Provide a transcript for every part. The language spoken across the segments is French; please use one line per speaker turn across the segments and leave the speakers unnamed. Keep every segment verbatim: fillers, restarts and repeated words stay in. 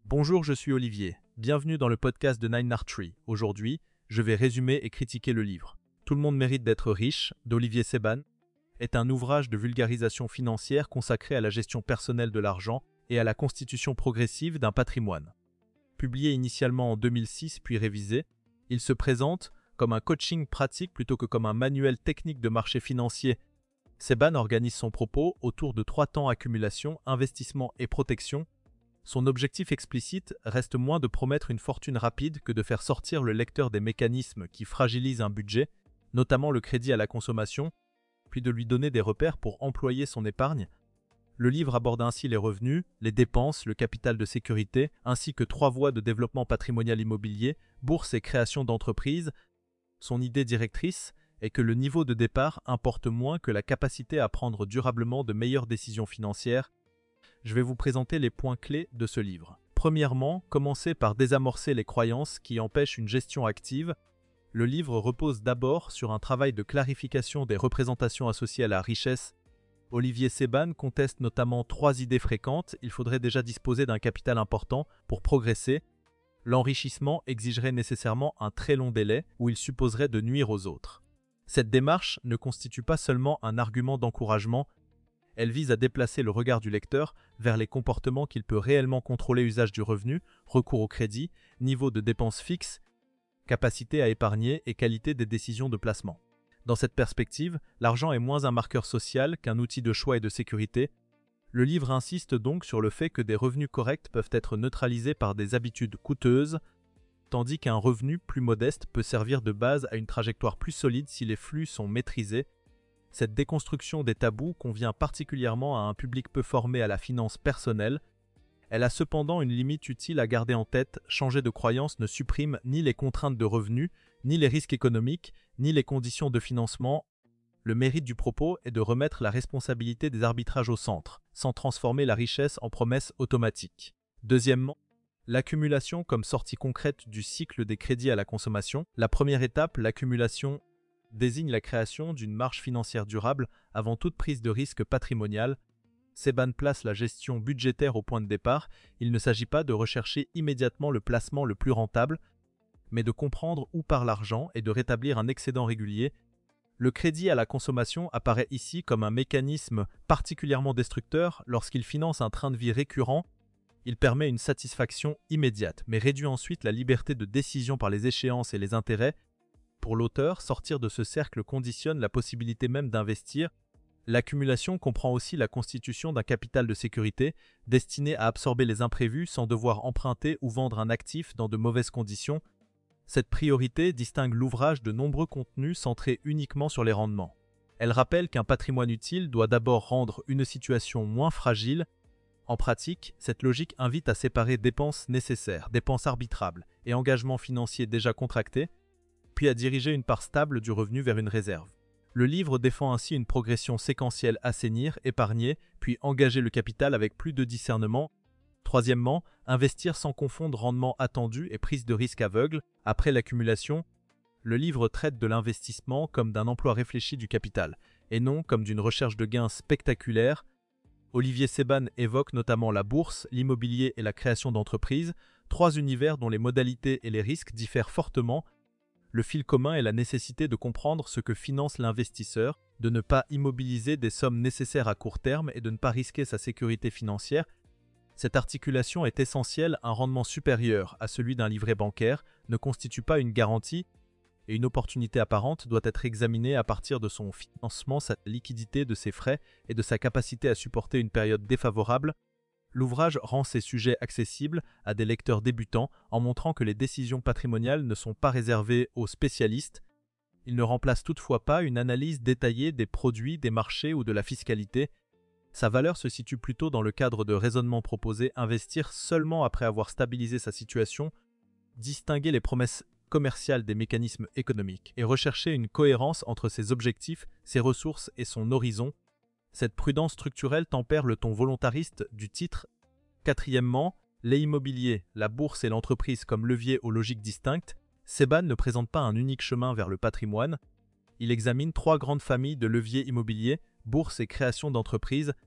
Bonjour, je suis Olivier. Bienvenue dans le podcast de Nine Art Tree. Aujourd'hui, je vais résumer et critiquer le livre Tout le monde mérite d'être riche d'Olivier Seban est un ouvrage de vulgarisation financière consacré à la gestion personnelle de l'argent et à la constitution progressive d'un patrimoine. Publié initialement en deux mille six puis révisé, il se présente comme un coaching pratique plutôt que comme un manuel technique de marché financier. Seban organise son propos autour de trois temps: accumulation, investissement et protection. Son objectif explicite reste moins de promettre une fortune rapide que de faire sortir le lecteur des mécanismes qui fragilisent un budget, notamment le crédit à la consommation, puis de lui donner des repères pour employer son épargne. Le livre aborde ainsi les revenus, les dépenses, le capital de sécurité, ainsi que trois voies de développement patrimonial immobilier, bourse et création d'entreprise. Son idée directrice est que le niveau de départ importe moins que la capacité à prendre durablement de meilleures décisions financières. Je vais vous présenter les points clés de ce livre. Premièrement, commencez par désamorcer les croyances qui empêchent une gestion active. Le livre repose d'abord sur un travail de clarification des représentations associées à la richesse. Olivier Seban conteste notamment trois idées fréquentes. Il faudrait déjà disposer d'un capital important pour progresser. L'enrichissement exigerait nécessairement un très long délai où il supposerait de nuire aux autres. Cette démarche ne constitue pas seulement un argument d'encouragement, elle vise à déplacer le regard du lecteur vers les comportements qu'il peut réellement contrôler: usage du revenu, recours au crédit, niveau de dépenses fixes, capacité à épargner et qualité des décisions de placement. Dans cette perspective, l'argent est moins un marqueur social qu'un outil de choix et de sécurité. Le livre insiste donc sur le fait que des revenus corrects peuvent être neutralisés par des habitudes coûteuses, tandis qu'un revenu plus modeste peut servir de base à une trajectoire plus solide si les flux sont maîtrisés. Cette déconstruction des tabous convient particulièrement à un public peu formé à la finance personnelle. Elle a cependant une limite utile à garder en tête: changer de croyance ne supprime ni les contraintes de revenus, ni les risques économiques, ni les conditions de financement. Le mérite du propos est de remettre la responsabilité des arbitrages au centre, sans transformer la richesse en promesse automatique. Deuxièmement, l'accumulation comme sortie concrète du cycle des crédits à la consommation. La première étape, l'accumulation, désigne la création d'une marge financière durable avant toute prise de risque patrimonial. Seban place la gestion budgétaire au point de départ. Il ne s'agit pas de rechercher immédiatement le placement le plus rentable, mais de comprendre où part l'argent et de rétablir un excédent régulier. Le crédit à la consommation apparaît ici comme un mécanisme particulièrement destructeur lorsqu'il finance un train de vie récurrent. Il permet une satisfaction immédiate, mais réduit ensuite la liberté de décision par les échéances et les intérêts. Pour l'auteur, sortir de ce cercle conditionne la possibilité même d'investir. L'accumulation comprend aussi la constitution d'un capital de sécurité destiné à absorber les imprévus sans devoir emprunter ou vendre un actif dans de mauvaises conditions. Cette priorité distingue l'ouvrage de nombreux contenus centrés uniquement sur les rendements. Elle rappelle qu'un patrimoine utile doit d'abord rendre une situation moins fragile. En pratique, cette logique invite à séparer dépenses nécessaires, dépenses arbitrables et engagements financiers déjà contractés, puis à diriger une part stable du revenu vers une réserve. Le livre défend ainsi une progression séquentielle: assainir, épargner, puis engager le capital avec plus de discernement. Troisièmement, investir sans confondre rendement attendu et prise de risque aveugle. Après l'accumulation, le livre traite de l'investissement comme d'un emploi réfléchi du capital, et non comme d'une recherche de gains spectaculaires. Olivier Seban évoque notamment la bourse, l'immobilier et la création d'entreprises, trois univers dont les modalités et les risques diffèrent fortement. Le fil commun est la nécessité de comprendre ce que finance l'investisseur, de ne pas immobiliser des sommes nécessaires à court terme et de ne pas risquer sa sécurité financière. Cette articulation est essentielle. Un rendement supérieur à celui d'un livret bancaire ne constitue pas une garantie, et une opportunité apparente doit être examinée à partir de son financement, sa liquidité, de ses frais et de sa capacité à supporter une période défavorable. L'ouvrage rend ces sujets accessibles à des lecteurs débutants en montrant que les décisions patrimoniales ne sont pas réservées aux spécialistes. Il ne remplace toutefois pas une analyse détaillée des produits, des marchés ou de la fiscalité. Sa valeur se situe plutôt dans le cadre de raisonnements proposés: investir seulement après avoir stabilisé sa situation, distinguer les promesses commerciales des mécanismes économiques et rechercher une cohérence entre ses objectifs, ses ressources et son horizon. Cette prudence structurelle tempère le ton volontariste du titre. Quatrièmement, les immobiliers, la bourse et l'entreprise comme leviers aux logiques distinctes. Seban ne présente pas un unique chemin vers le patrimoine. Il examine trois grandes familles de leviers immobiliers: bourse et création d'entreprises.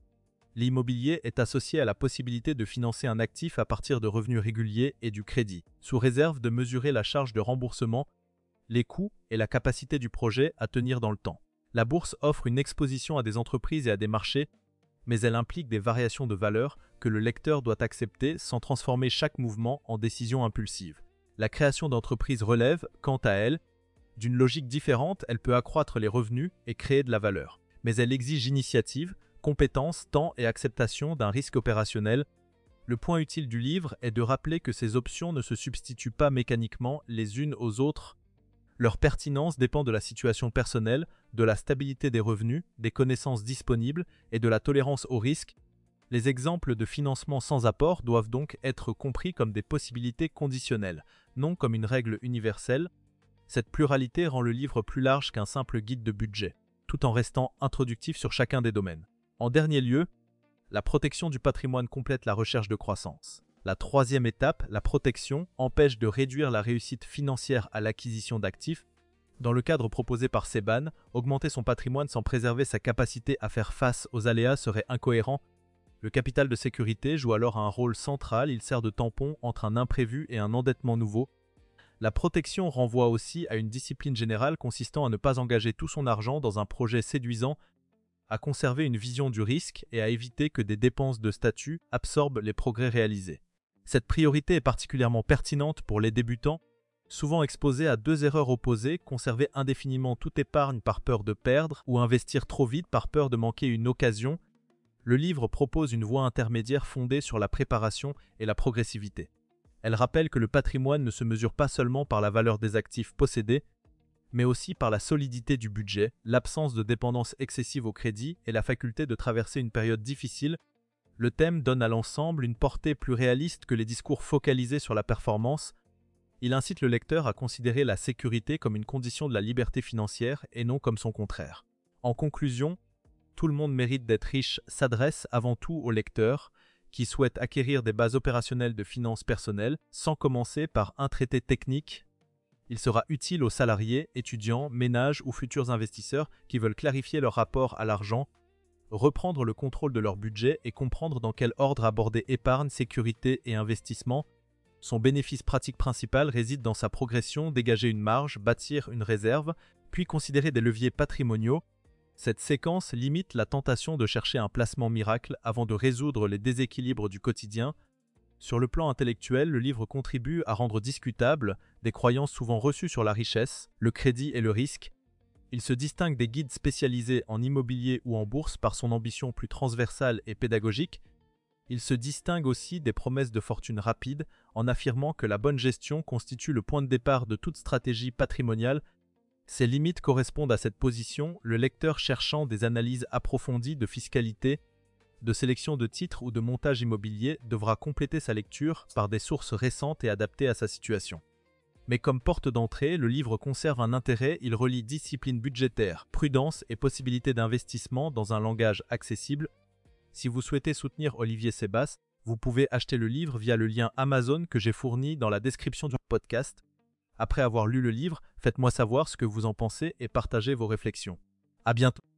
L'immobilier est associé à la possibilité de financer un actif à partir de revenus réguliers et du crédit, sous réserve de mesurer la charge de remboursement, les coûts et la capacité du projet à tenir dans le temps. La bourse offre une exposition à des entreprises et à des marchés, mais elle implique des variations de valeur que le lecteur doit accepter sans transformer chaque mouvement en décision impulsive. La création d'entreprises relève, quant à elle, d'une logique différente. Elle peut accroître les revenus et créer de la valeur. Mais elle exige initiative, compétence, temps et acceptation d'un risque opérationnel. Le point utile du livre est de rappeler que ces options ne se substituent pas mécaniquement les unes aux autres. Leur pertinence dépend de la situation personnelle, de la stabilité des revenus, des connaissances disponibles et de la tolérance au risque. Les exemples de financement sans apport doivent donc être compris comme des possibilités conditionnelles, non comme une règle universelle. Cette pluralité rend le livre plus large qu'un simple guide de budget, tout en restant introductif sur chacun des domaines. En dernier lieu, la protection du patrimoine complète la recherche de croissance. La troisième étape, la protection, empêche de réduire la réussite financière à l'acquisition d'actifs. Dans le cadre proposé par Seban, augmenter son patrimoine sans préserver sa capacité à faire face aux aléas serait incohérent. Le capital de sécurité joue alors un rôle central, il sert de tampon entre un imprévu et un endettement nouveau. La protection renvoie aussi à une discipline générale consistant à ne pas engager tout son argent dans un projet séduisant, à conserver une vision du risque et à éviter que des dépenses de statut absorbent les progrès réalisés. Cette priorité est particulièrement pertinente pour les débutants, souvent exposés à deux erreurs opposées: conserver indéfiniment toute épargne par peur de perdre ou investir trop vite par peur de manquer une occasion. Le livre propose une voie intermédiaire fondée sur la préparation et la progressivité. Elle rappelle que le patrimoine ne se mesure pas seulement par la valeur des actifs possédés, mais aussi par la solidité du budget, l'absence de dépendance excessive au crédit et la faculté de traverser une période difficile. Le thème donne à l'ensemble une portée plus réaliste que les discours focalisés sur la performance. Il incite le lecteur à considérer la sécurité comme une condition de la liberté financière et non comme son contraire. En conclusion, Tout le monde mérite d'être riche s'adresse avant tout aux lecteurs qui souhaitent acquérir des bases opérationnelles de finances personnelles sans commencer par un traité technique. Il sera utile aux salariés, étudiants, ménages ou futurs investisseurs qui veulent clarifier leur rapport à l'argent, reprendre le contrôle de leur budget et comprendre dans quel ordre aborder épargne, sécurité et investissement. Son bénéfice pratique principal réside dans sa progression, dégager une marge, bâtir une réserve, puis considérer des leviers patrimoniaux. Cette séquence limite la tentation de chercher un placement miracle avant de résoudre les déséquilibres du quotidien. Sur le plan intellectuel, le livre contribue à rendre discutables des croyances souvent reçues sur la richesse, le crédit et le risque. Il se distingue des guides spécialisés en immobilier ou en bourse par son ambition plus transversale et pédagogique. Il se distingue aussi des promesses de fortune rapide en affirmant que la bonne gestion constitue le point de départ de toute stratégie patrimoniale. Ses limites correspondent à cette position, le lecteur cherchant des analyses approfondies de fiscalité, de sélection de titres ou de montage immobilier devra compléter sa lecture par des sources récentes et adaptées à sa situation. Mais comme porte d'entrée, le livre conserve un intérêt, il relie discipline budgétaire, prudence et possibilité d'investissement dans un langage accessible. Si vous souhaitez soutenir Olivier Sebas, vous pouvez acheter le livre via le lien Amazon que j'ai fourni dans la description du podcast. Après avoir lu le livre, faites-moi savoir ce que vous en pensez et partagez vos réflexions. À bientôt.